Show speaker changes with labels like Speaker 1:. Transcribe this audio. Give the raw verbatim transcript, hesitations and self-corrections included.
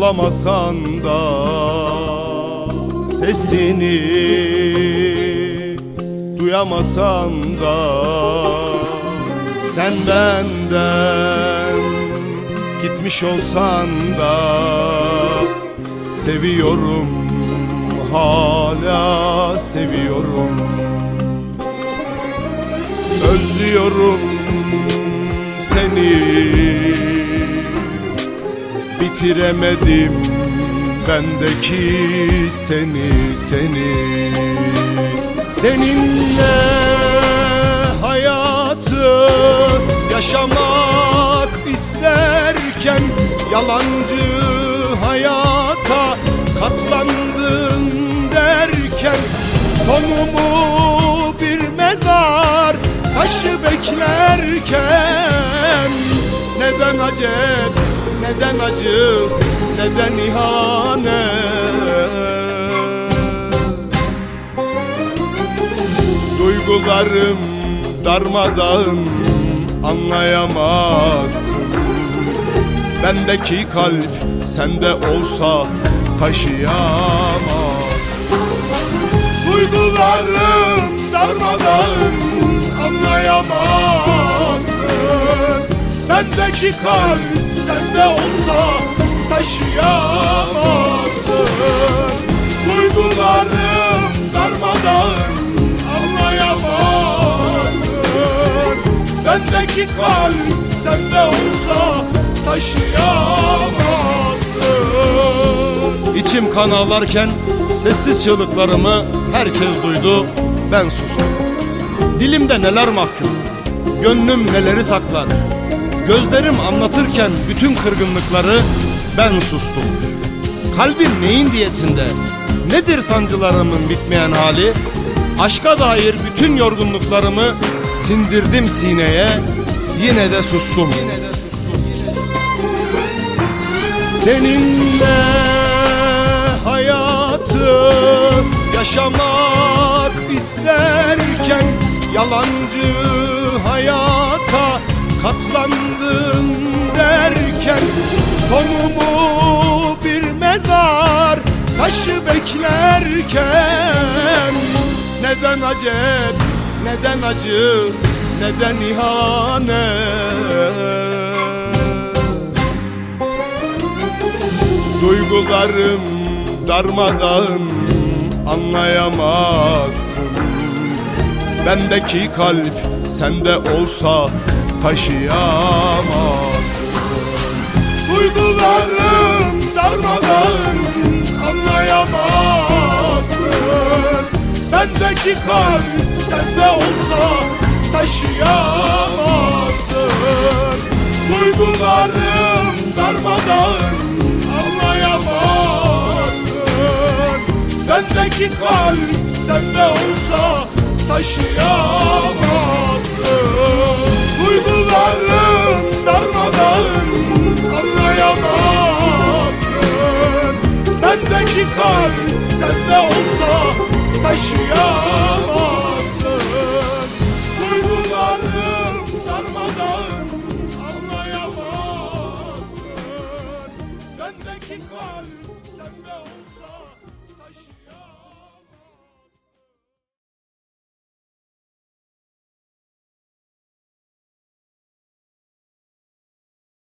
Speaker 1: bulamasan da sesini duyamasan da sen benden gitmiş olsan da seviyorum, hala seviyorum. Özlüyorum seni, bitiremedim bendeki seni, seni. Seninle hayatı yaşamak isterken yalancı hayata katlandım derken sonumu bir mezar taşı beklerken neden acep, neden acı, neden ihanet? Duygularım darmadağın, anlayamazsın. Bendeki kalp sende olsa taşıyamazsın. Duygularım darmadağın, anlayamazsın. Bendeki kalp sende olsa taşıyamazsın. Duygularım darmadağın, anlayamazsın. Bendeki kalp sende olsa taşıyamazsın. İçim kan ağlarken sessiz çığlıklarımı herkes duydu, ben sustum. Dilimde neler mahkum, gönlüm neleri saklar. Gözlerim anlatırken bütün kırgınlıkları ben sustum. Kalbim neyin diyetinde, nedir sancılarımın bitmeyen hali? Aşka dair bütün yorgunluklarımı sindirdim sineye, yine de sustum. Yine de sustum. Seninle hayatı yaşamak isterken yalancı hayata katlandım derken sonumu bir mezar taşı beklerken neden acep, neden acı, neden ihanet? Duygularım darmadağın, anlayamazsın. Bendeki kalp sende olsa taşıyamazsın. Duygularım darmadağın, anlayamazsın. Bendeki kalp sende olsa taşıyamazsın. Duygularım darmadağın, anlayamazsın. Bendeki kalp sende olsa taşıyamazsın. Duygularım darmadağın, anlayamazsın. Bendeki kalp sende olsa taşıyamazsın.